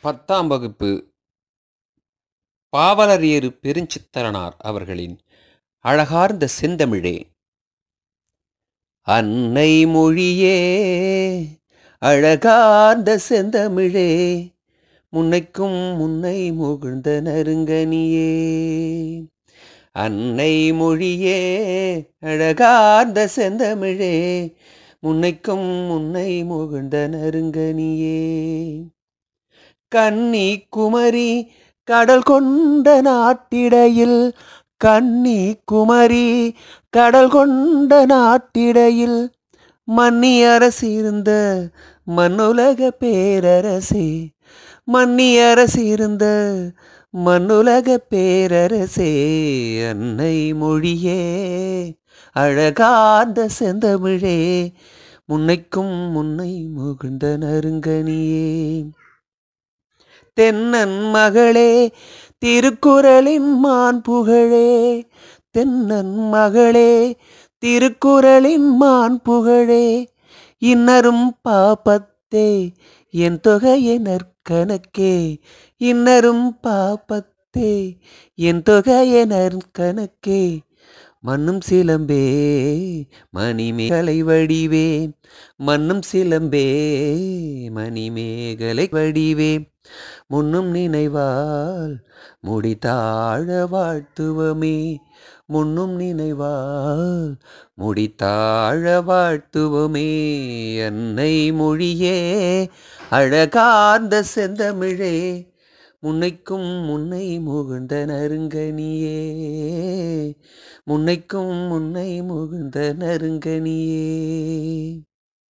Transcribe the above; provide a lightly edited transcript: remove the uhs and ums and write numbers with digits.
10ஆம் வகுப்பு பாவலரேறு பெருஞ்சித்திரனார் அவர்களின் அழகார்ந்த செந்தமிழே. அன்னை மொழியே அழகார்ந்த செந்தமிழே, முன்னைக்கும் முன்னை முகிழ்ந்த நறுங்கனியே. அன்னை மொழியே அழகார்ந்த செந்தமிழே, முன்னைக்கும் முன்னை முகிழ்ந்த நறுங்கனியே. கன்னி குமரி கடல் கொண்ட நாட்டிடையில், கன்னி குமரி கடல் கொண்ட நாட்டிடையில், மன்னி அரசிருந்த மண்ணுலக பேரரசே, மன்னி அரசிருந்த மண்ணுலக பேரரசே. அன்னை மொழியே அழகார்ந்த செந்தமிழே, முன்னைக்கும் முன்னை முகிழ்ந்த நறுங்கனியே. தென்னன் மகளே திருக்குறளின் மான் புகழே, தென்னன் மகளே திருக்குறளின் மான் புகழே. இன்னரும் பாப்பத்தே என் தொகையை நற்கணக்கே, இன்னரும் பாப்பத்தே என் தொகையை நற்கணக்கே. மன்னும் சிலம்பே மணிமேகலை வடிவேன், மன்னும் சிலம்பே மணிமேகலை வடிவேன். முன்னும் நினைவால் முடித்தாழ வாழ்த்துவமே, முன்னும் நினைவால் முடித்தாழ வாழ்த்துவமே. அன்னை மொழியே அழகார்ந்த செந்தமிழே, முன்னைக்கும் முன்னை முகிழ்ந்த நறுங்கனியே, முன்னைக்கும் முன்னை முகிழ்ந்த நறுங்கனியே.